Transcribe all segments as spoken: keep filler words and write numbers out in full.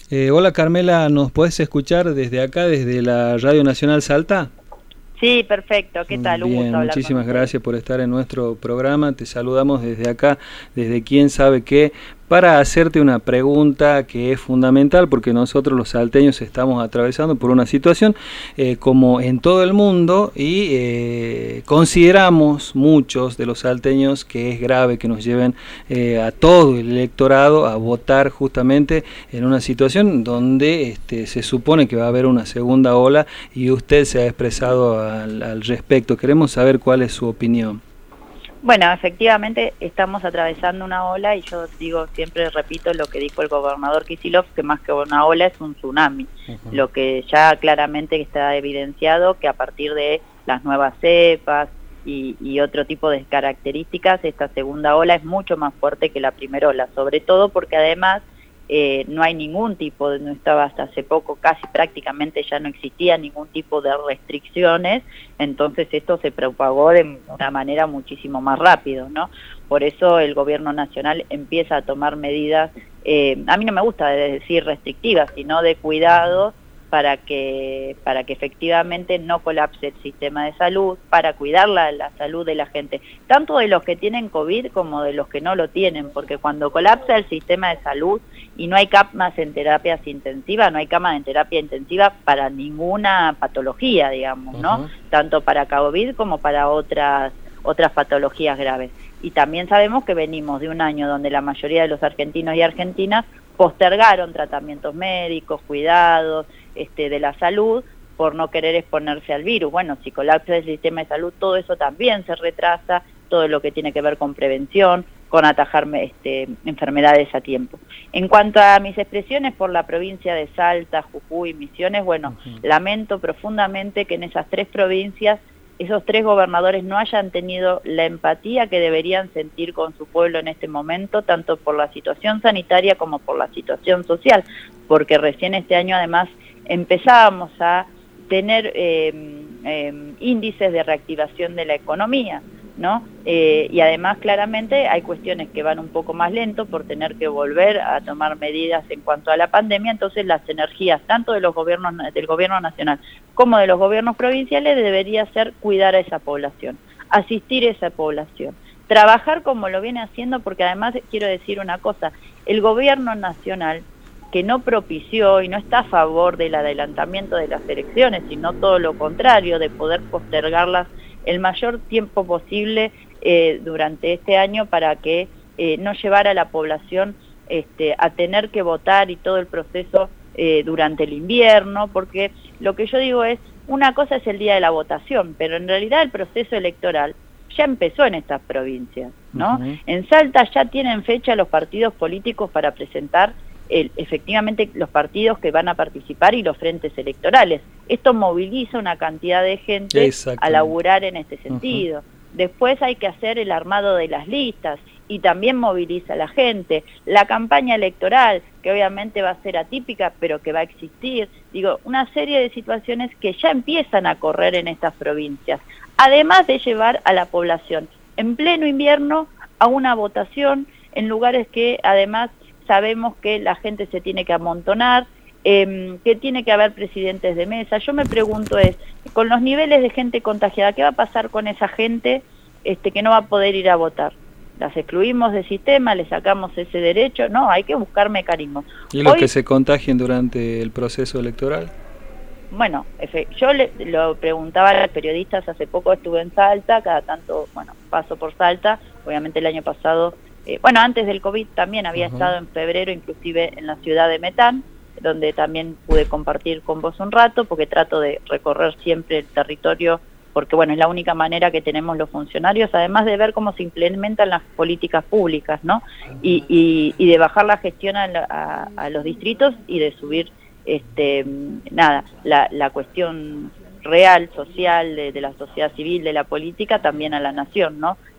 Eh, hola Carmela, ¿nos podés escuchar desde acá, desde la Radio Nacional Salta? Sí, perfecto. ¿Qué tal? Un Bien, gusto hablar con muchísimas ustedes. gracias por estar en nuestro programa. Te saludamos desde acá, desde quién sabe qué, para hacerte una pregunta que es fundamental porque nosotros los salteños estamos atravesando por una situación eh, como en todo el mundo y eh, consideramos muchos de los salteños que es grave que nos lleven eh, a todo el electorado a votar justamente en una situación donde este, se supone que va a haber una segunda ola y usted se ha expresado al, al respecto. Queremos saber cuál es su opinión. Bueno, efectivamente estamos atravesando una ola y yo digo, siempre repito lo que dijo el gobernador Kicillof, que más que una ola es un tsunami. Uh-huh. Lo que ya claramente está evidenciado que a partir de las nuevas cepas y, y otro tipo de características, esta segunda ola es mucho más fuerte que la primera ola, sobre todo porque además Eh, no hay ningún tipo, de, no estaba hasta hace poco, casi prácticamente ya no existía ningún tipo de restricciones, entonces esto se propagó de una manera muchísimo más rápido, ¿no? Por eso el gobierno nacional empieza a tomar medidas, eh, a mí no me gusta decir restrictivas, sino de cuidados para que, para que efectivamente no colapse el sistema de salud, para cuidar la, la salud de la gente, tanto de los que tienen COVID como de los que no lo tienen, porque cuando colapsa el sistema de salud y no hay camas en terapias intensivas, no hay camas en terapia intensiva para ninguna patología, digamos, ¿no? Uh-huh. Tanto para COVID como para otras, otras patologías graves. Y también sabemos que venimos de un año donde la mayoría de los argentinos y argentinas postergaron tratamientos médicos, cuidados este, de la salud, por no querer exponerse al virus. Bueno, si colapsa el sistema de salud, todo eso también se retrasa, todo lo que tiene que ver con prevención, con atajar este, enfermedades a tiempo. En cuanto a mis expresiones por la provincia de Salta, Jujuy, Misiones, bueno, uh-huh. lamento profundamente que en esas tres provincias esos tres gobernadores no hayan tenido la empatía que deberían sentir con su pueblo en este momento, tanto por la situación sanitaria como por la situación social, porque recién este año además empezábamos a tener eh, eh, índices de reactivación de la economía, ¿no? Eh, y además claramente hay cuestiones que van un poco más lento por tener que volver a tomar medidas en cuanto a la pandemia, entonces las energías tanto de los gobiernos del gobierno nacional como de los gobiernos provinciales debería ser cuidar a esa población, asistir a esa población, trabajar como lo viene haciendo, porque además quiero decir una cosa, el gobierno nacional que no propició y no está a favor del adelantamiento de las elecciones, sino todo lo contrario, de poder postergarlas el mayor tiempo posible eh, durante este año para que eh, no llevara a la población este, a tener que votar y todo el proceso eh, durante el invierno, porque lo que yo digo es, una cosa es el día de la votación, pero en realidad el proceso electoral ya empezó en estas provincias, ¿no? Uh-huh. En Salta ya tienen fecha los partidos políticos para presentar El, efectivamente los partidos que van a participar y los frentes electorales. Esto moviliza una cantidad de gente a laburar en este sentido. Uh-huh. Después hay que hacer el armado de las listas y también moviliza a la gente. La campaña electoral, que obviamente va a ser atípica, pero que va a existir. Digo, una serie de situaciones que ya empiezan a correr en estas provincias. Además de llevar a la población en pleno invierno a una votación en lugares que además sabemos que la gente se tiene que amontonar, eh, que tiene que haber presidentes de mesa. Yo me pregunto es, con los niveles de gente contagiada, ¿qué va a pasar con esa gente este, que no va a poder ir a votar? ¿Las excluimos del sistema? ¿Le sacamos ese derecho? No, hay que buscar mecanismos. ¿Y los Hoy, que se contagien durante el proceso electoral? Bueno, yo le, lo preguntaba a los periodistas, hace poco estuve en Salta, cada tanto, bueno, paso por Salta, obviamente el año pasado... Eh, bueno, antes del COVID también había uh-huh. estado en febrero, inclusive en la ciudad de Metán, donde también pude compartir con vos un rato, porque trato de recorrer siempre el territorio, porque bueno, es la única manera que tenemos los funcionarios, además de ver cómo se implementan las políticas públicas, ¿no? Y, y, y de bajar la gestión a, la, a, a los distritos y de subir, este, nada, la, la cuestión real, social, de, de la sociedad civil, de la política, también a la nación, ¿no?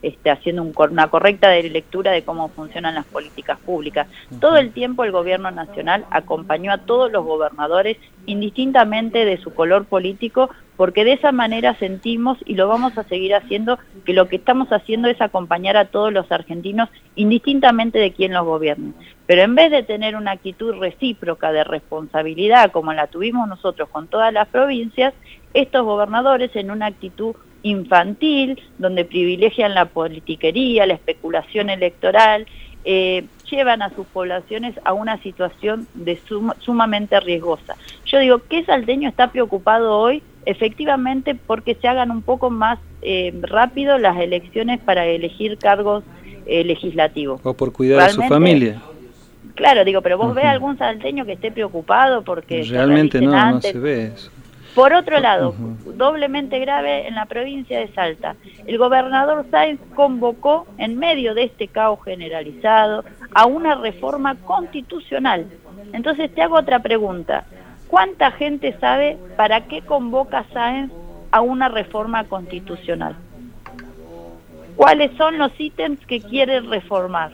este, haciendo un, una correcta lectura de cómo funcionan las políticas públicas. Todo el tiempo el gobierno nacional acompañó a todos los gobernadores, indistintamente de su color político, porque de esa manera sentimos, y lo vamos a seguir haciendo, que lo que estamos haciendo es acompañar a todos los argentinos, indistintamente de quién los gobierne. Pero en vez de tener una actitud recíproca de responsabilidad, como la tuvimos nosotros con todas las provincias, estos gobernadores en una actitud infantil, donde privilegian la politiquería, la especulación electoral, eh, llevan a sus poblaciones a una situación de suma, sumamente riesgosa. Yo digo, ¿qué salteño está preocupado hoy? Efectivamente porque se hagan un poco más eh, rápido las elecciones para elegir cargos eh, legislativos. O por cuidar a su familia. Claro, digo, pero vos Uh-huh. ves algún salteño que esté preocupado porque... Realmente no, antes. no se ve eso. Por otro lado, Uh-huh. doblemente grave en la provincia de Salta. El gobernador Sáenz convocó, en medio de este caos generalizado, a una reforma constitucional. Entonces te hago otra pregunta. ¿Cuánta gente sabe para qué convoca Sáenz a una reforma constitucional? ¿Cuáles son los ítems que quiere reformar?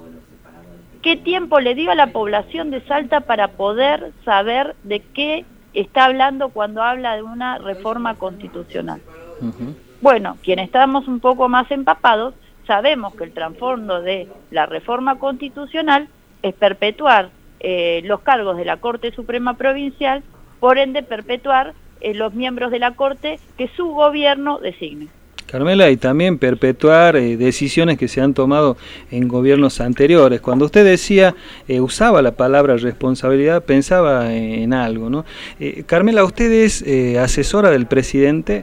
¿Qué tiempo le dio a la población de Salta para poder saber de qué está hablando cuando habla de una reforma constitucional? Uh-huh. Bueno, quienes estamos un poco más empapados, sabemos que el trasfondo de la reforma constitucional es perpetuar eh, los cargos de la Corte Suprema Provincial, por ende perpetuar eh, los miembros de la Corte que su gobierno designe. Carmela, y también perpetuar eh, decisiones que se han tomado en gobiernos anteriores. Cuando usted decía, eh, usaba la palabra responsabilidad, pensaba en algo, ¿no? Eh, Carmela, ¿usted es eh, asesora del presidente?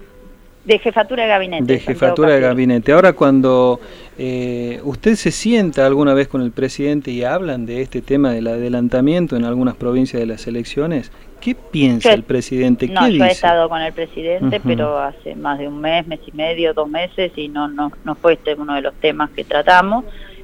De jefatura de gabinete. De jefatura de gabinete. Ahora, cuando eh, usted se sienta alguna vez con el presidente y hablan de este tema del adelantamiento en algunas provincias de las elecciones, ¿qué piensa yo, el presidente? ¿Qué no, dice? yo he estado con el presidente, Uh-huh. pero hace más de un mes, mes y medio, dos meses, y no no no fue este uno de los temas que tratamos.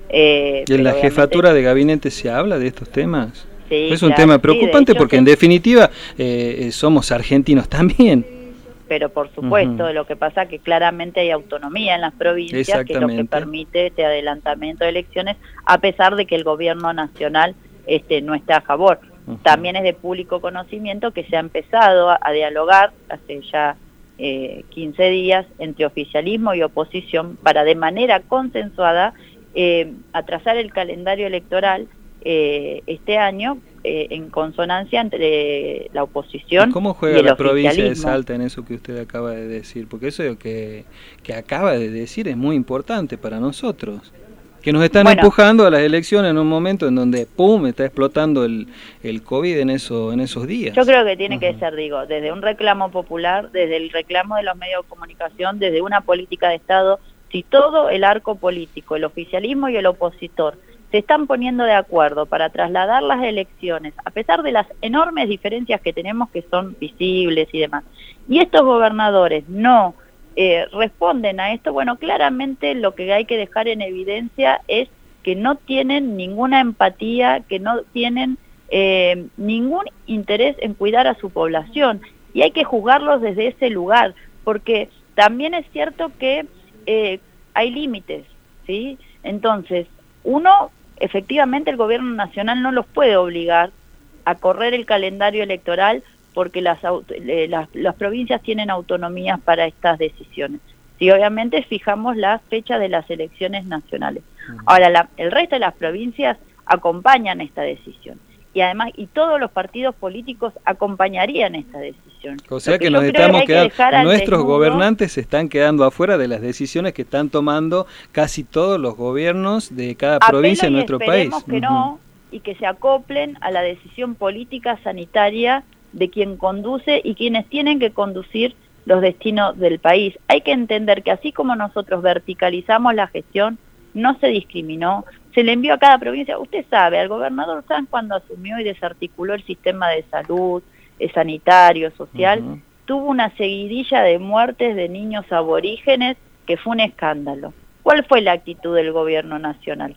Eh, ¿Y en la obviamente... jefatura de gabinete se habla de estos temas? Sí, es un claro, tema preocupante, sí, porque sí. en definitiva eh, somos argentinos también. Pero por supuesto, Uh-huh. lo que pasa es que claramente hay autonomía en las provincias, que es lo que permite este adelantamiento de elecciones, a pesar de que el gobierno nacional este, no está a favor. Uh-huh. También es de público conocimiento que se ha empezado a, a dialogar hace ya eh, quince días entre oficialismo y oposición para de manera consensuada eh, atrasar el calendario electoral eh, este año eh, en consonancia entre la oposición. ¿Cómo juega y el la provincia de oficialismo? Salta en eso que usted acaba de decir? Porque eso que, que acaba de decir es muy importante para nosotros. Que nos están bueno, empujando a las elecciones en un momento en donde, ¡pum!, está explotando el, el COVID en, eso, en esos días. Yo creo que tiene uh-huh. que ser, digo, desde un reclamo popular, desde el reclamo de los medios de comunicación, desde una política de Estado, si todo el arco político, el oficialismo y el opositor, se están poniendo de acuerdo para trasladar las elecciones, a pesar de las enormes diferencias que tenemos que son visibles y demás, y estos gobernadores no eh, responden a esto, bueno, claramente lo que hay que dejar en evidencia es que no tienen ninguna empatía, que no tienen eh, ningún interés en cuidar a su población, y hay que juzgarlos desde ese lugar, porque también es cierto que eh, hay límites, ¿sí? Entonces, uno, efectivamente el gobierno nacional no los puede obligar a correr el calendario electoral porque las, las, las provincias tienen autonomías para estas decisiones. Sí, obviamente fijamos la fecha de las elecciones nacionales. Ahora, la, el resto de las provincias acompañan esta decisión. Y además, y todos los partidos políticos acompañarían esta decisión. O sea que, que nos estamos que quedando, nuestros desnudo, gobernantes se están quedando afuera de las decisiones que están tomando casi todos los gobiernos de cada provincia en nuestro país. Esperemos que uh-huh. no, y que se acoplen a la decisión política sanitaria de quien conduce y quienes tienen que conducir los destinos del país. Hay que entender que así como nosotros verticalizamos la gestión, no se discriminó, se le envió a cada provincia. Usted sabe, al gobernador Sanz, cuando asumió y desarticuló el sistema de salud, eh, sanitario, social, uh-huh. tuvo una seguidilla de muertes de niños aborígenes que fue un escándalo. ¿Cuál fue la actitud del gobierno nacional?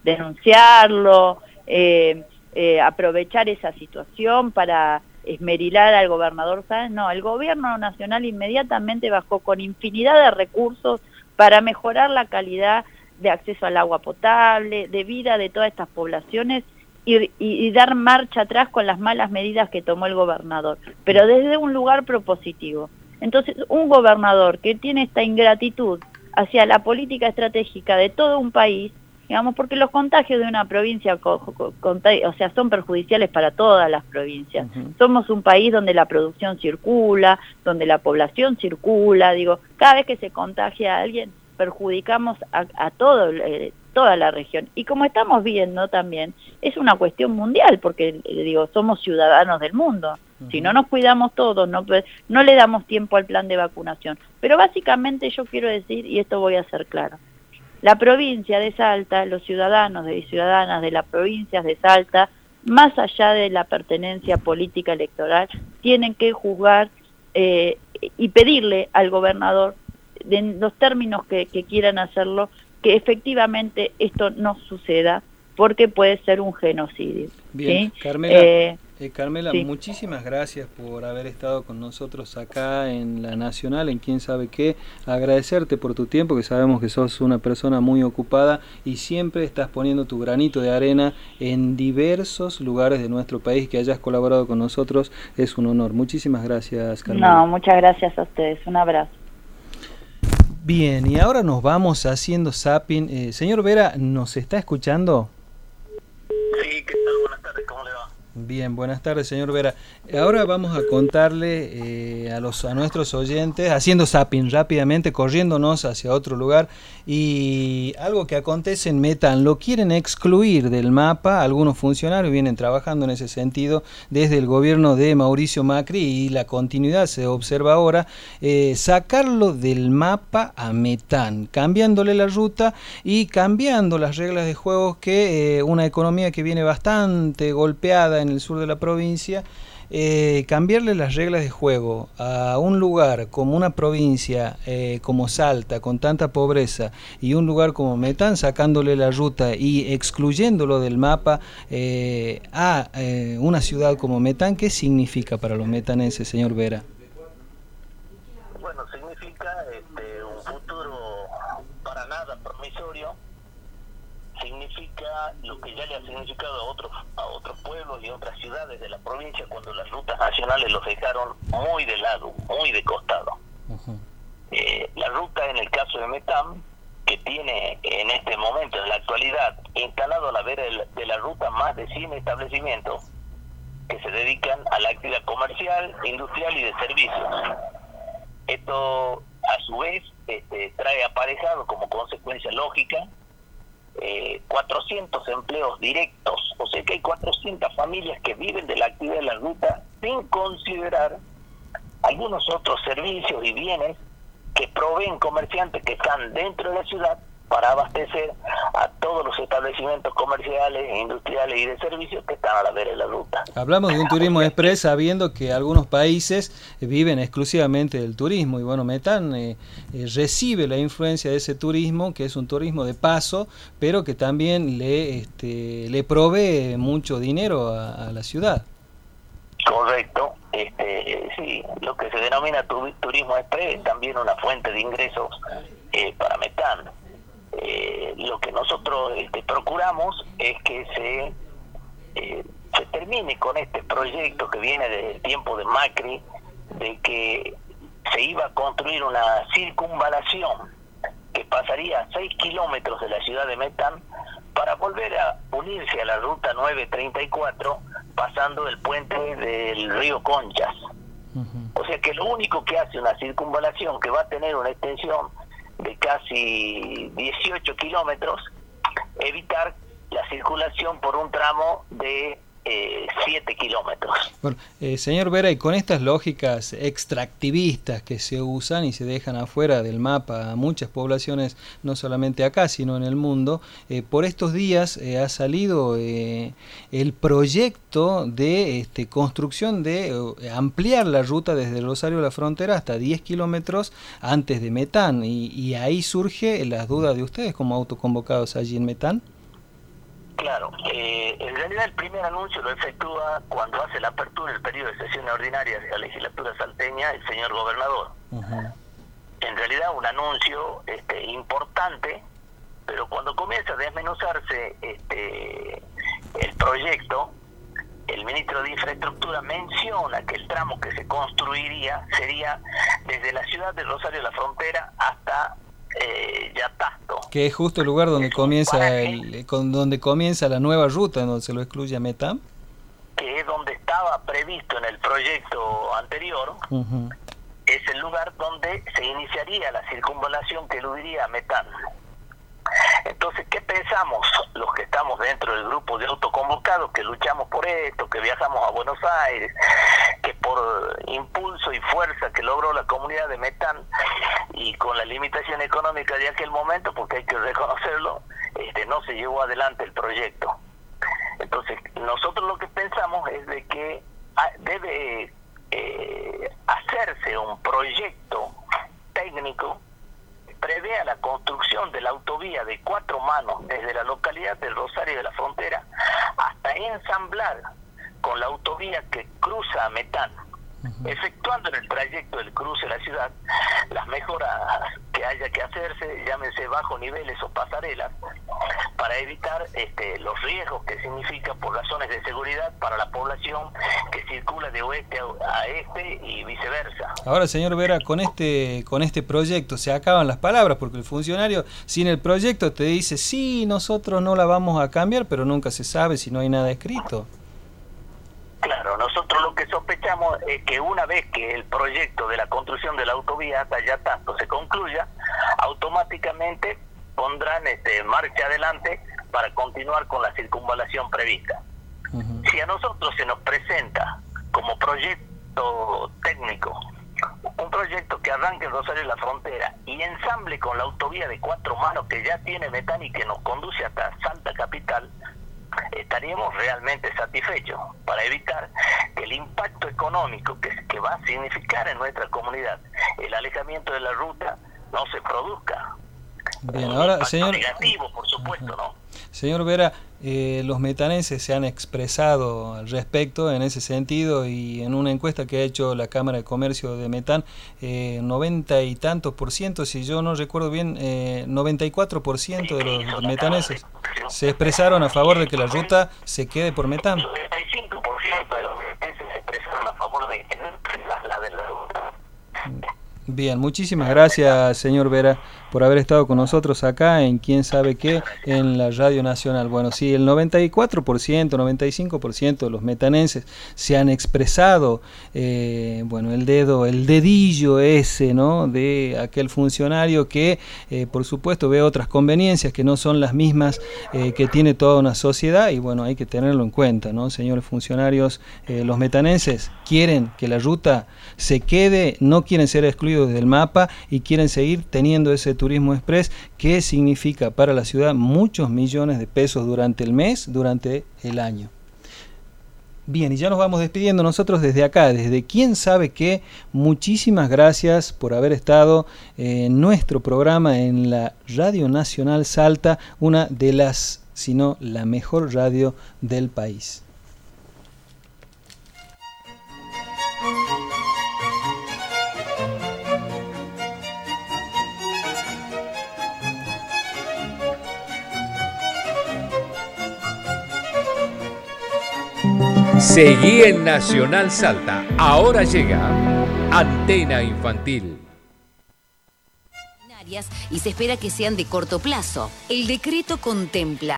Denunciarlo, eh, eh, aprovechar esa situación para esmerilar al gobernador Sáenz. No, el gobierno nacional inmediatamente bajó con infinidad de recursos para mejorar la calidad de acceso al agua potable, de vida de todas estas poblaciones y, y, y dar marcha atrás con las malas medidas que tomó el gobernador, pero desde un lugar propositivo. Entonces, un gobernador que tiene esta ingratitud hacia la política estratégica de todo un país, digamos, porque los contagios de una provincia, o sea, son perjudiciales para todas las provincias. Uh-huh. Somos un país donde la producción circula, donde la población circula, digo, cada vez que se contagia a alguien, perjudicamos a, a todo, eh, toda la región. Y como estamos viendo también, es una cuestión mundial, porque, eh, digo, somos ciudadanos del mundo. Uh-huh. Si no nos cuidamos todos, no, no le damos tiempo al plan de vacunación. Pero básicamente yo quiero decir, y esto voy a ser claro, la provincia de Salta, los ciudadanos y ciudadanas de las provincias de Salta, más allá de la pertenencia política electoral, tienen que juzgar eh, y pedirle al gobernador, en los términos que, que quieran hacerlo, que efectivamente esto no suceda, porque puede ser un genocidio. Bien, ¿sí? Carmela, eh, eh, Carmela sí. muchísimas gracias por haber estado con nosotros acá en La Nacional, en Quién Sabe Qué. Agradecerte por tu tiempo, que sabemos que sos una persona muy ocupada y siempre estás poniendo tu granito de arena en diversos lugares de nuestro país. Que hayas colaborado con nosotros es un honor. Muchísimas gracias, Carmela. No, muchas gracias a ustedes. Un abrazo. Bien, y ahora nos vamos haciendo zapping. Eh, señor Vera, ¿nos está escuchando? Sí, ¿qué tal? Buenas tardes, ¿cómo le va? Bien, buenas tardes, señor Vera. Ahora vamos a contarle eh, a los a nuestros oyentes, haciendo zapping rápidamente, corriéndonos hacia otro lugar, y algo que acontece en Metán, lo quieren excluir del mapa. Algunos funcionarios vienen trabajando en ese sentido desde el gobierno de Mauricio Macri, y la continuidad se observa ahora, eh, sacarlo del mapa a Metán, cambiándole la ruta y cambiando las reglas de juego, que eh, una economía que viene bastante golpeada en el sur de la provincia, eh, cambiarle las reglas de juego a un lugar como una provincia eh, como Salta, con tanta pobreza, y un lugar como Metán, sacándole la ruta y excluyéndolo del mapa eh, a eh, una ciudad como Metán. ¿Qué significa para los metanenses, señor Vera? Bueno, significa este, un futuro para nada promisorio. Significa lo que ya le ha significado a otros a otros pueblos y otras ciudades de la provincia, cuando las rutas nacionales los dejaron muy de lado, muy de costado. Uh-huh. Eh, la ruta, en el caso de Metán, que tiene en este momento, en la actualidad, instalado a la vera de la ruta más de cien establecimientos que se dedican a la actividad comercial, industrial y de servicios. Esto, a su vez, este, trae aparejado como consecuencia lógica Eh, cuatrocientos empleos directos, o sea que hay cuatrocientas familias que viven de la actividad de la ruta, sin considerar algunos otros servicios y bienes que proveen comerciantes que están dentro de la ciudad para abastecer a todos los establecimientos comerciales, industriales y de servicios que están a la vera de la ruta. Hablamos de un turismo express, sabiendo que algunos países viven exclusivamente del turismo, y bueno, Metán eh, eh, recibe la influencia de ese turismo, que es un turismo de paso, pero que también le, este, le provee mucho dinero a, a la ciudad. Correcto, este, sí, lo que se denomina tu, turismo express es también una fuente de ingresos eh, para Metán. Eh, lo que nosotros este, procuramos es que se, eh, se termine con este proyecto que viene del tiempo de Macri, de que se iba a construir una circunvalación que pasaría a seis kilómetros de la ciudad de Metán para volver a unirse a la ruta nueve treinta y cuatro, pasando el puente del río Conchas. Uh-huh. O sea que lo único que hace una circunvalación, que va a tener una extensión de casi dieciocho kilómetros, evitar la circulación por un tramo de eh, siete kilómetros. Bueno, eh, señor Vera, y con estas lógicas extractivistas que se usan y se dejan afuera del mapa a muchas poblaciones, no solamente acá, sino en el mundo, eh, por estos días eh, ha salido eh, el proyecto de este, construcción de eh, ampliar la ruta desde Rosario a la Frontera hasta diez kilómetros antes de Metán, y, y ahí surge las dudas de ustedes como autoconvocados allí en Metán. Claro, eh, en realidad el primer anuncio lo efectúa cuando hace la apertura del periodo de sesiones ordinarias de la legislatura salteña el señor gobernador. Uh-huh. en realidad un anuncio este, importante, pero cuando comienza a desmenuzarse este, el proyecto, el ministro de Infraestructura menciona que el tramo que se construiría sería desde la ciudad de Rosario de la Frontera hasta eh, Yatasto. Que es justo el lugar donde comienza el, con, donde comienza la nueva ruta, en donde se lo excluye a Metán. Que es donde estaba previsto en el proyecto anterior. Uh-huh. Es el lugar donde se iniciaría la circunvalación que eludiría a Metán. Entonces, ¿qué pensamos los que estamos dentro del grupo de autoconvocados, que luchamos por esto, que viajamos a Buenos Aires, que por impulso y fuerza que logró la comunidad de Metán y con la limitación económica de aquel momento, porque hay que reconocerlo, este, no se llevó adelante el proyecto? Entonces, nosotros lo que pensamos es de que debe eh, hacerse un proyecto técnico prevea la construcción de la autovía de cuatro manos desde la localidad del Rosario de la Frontera hasta ensamblar con la autovía que cruza a Metán, uh-huh. efectuando en el trayecto del cruce de la ciudad las mejoras que haya que hacerse, llámense bajos niveles o pasarelas, para evitar este, los riesgos que significa por razones de seguridad para la población que circula de oeste a este y viceversa. Ahora, señor Vera, con este con este proyecto se acaban las palabras, porque el funcionario sin el proyecto te dice, sí, nosotros no la vamos a cambiar, pero nunca se sabe si no hay nada escrito. Claro, nosotros lo que sospechamos es que una vez que el proyecto de la construcción de la autovía hasta Yatasto se concluya, automáticamente pondrán este, marcha adelante para continuar con la circunvalación prevista. Uh-huh. Si a nosotros se nos presenta como proyecto técnico un proyecto que arranque en Rosario de la Frontera y ensamble con la autovía de cuatro manos que ya tiene Metán y que nos conduce hasta Salta Capital, estaríamos realmente satisfechos para evitar que el impacto económico que, que va a significar en nuestra comunidad el alejamiento de la ruta no se produzca. Bien, un ahora, señor, negativo, por supuesto, ¿no? Señor Vera, eh, los metanenses se han expresado al respecto en ese sentido, y en una encuesta que ha hecho la Cámara de Comercio de Metán, eh, noventa y tantos por ciento, si yo no recuerdo bien, eh, noventa y cuatro por ciento de los metanenses se expresaron a favor de que la ruta se quede por Metán. noventa y cinco por ciento de los metanenses se expresaron a favor de que no se traslade la ruta. Bien, muchísimas gracias, señor Vera, por haber estado con nosotros acá en Quién Sabe Qué, en la Radio Nacional. Bueno, sí, el noventa y cuatro por ciento, noventa y cinco por ciento de los metanenses se han expresado, eh, bueno, el dedo, el dedillo ese, ¿no?, de aquel funcionario que, eh, por supuesto, ve otras conveniencias que no son las mismas eh, que tiene toda una sociedad, y bueno, hay que tenerlo en cuenta, ¿no? Señores funcionarios, eh, los metanenses quieren que la ruta se quede, no quieren ser excluidos del mapa y quieren seguir teniendo ese turismo express que significa para la ciudad muchos millones de pesos durante el mes, durante el año. Bien, y ya nos vamos despidiendo nosotros desde acá, desde Quién Sabe Qué. Muchísimas gracias por haber estado en nuestro programa en la Radio Nacional Salta, una de las, si no la mejor radio del país. Seguí en Nacional Salta. Ahora llega Antena Infantil. Y se espera que sean de corto plazo. El decreto contempla